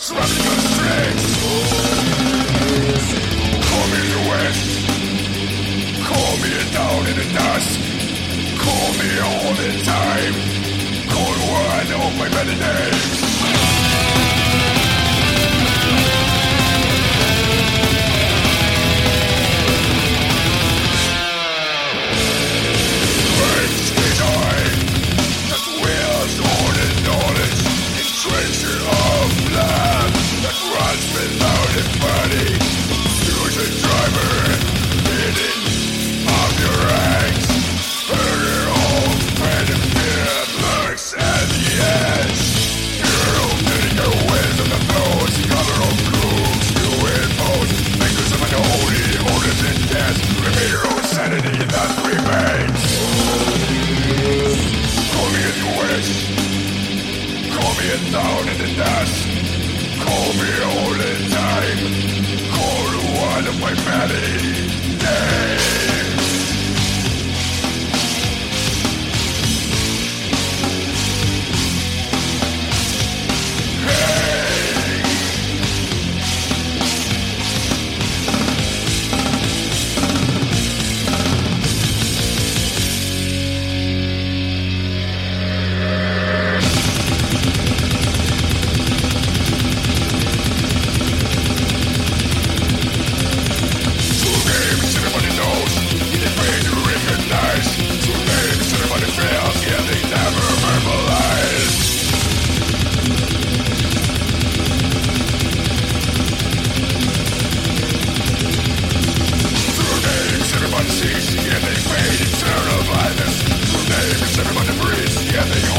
Surrounding on the streets. Call me in the west. Call me down in the dusk. Call me all the time. Call one of my many names. Without a body, use a driver, hidden of your ranks. Murder all friend and fear lurks at the edge. You're opening your ways of the flows, cover of grooves you impose. Makers of an holy, orders in death, remain your own sanity that remains. Call me in the west, call me in down in the dust. Call me all the time. Call one of my many names. Yeah, they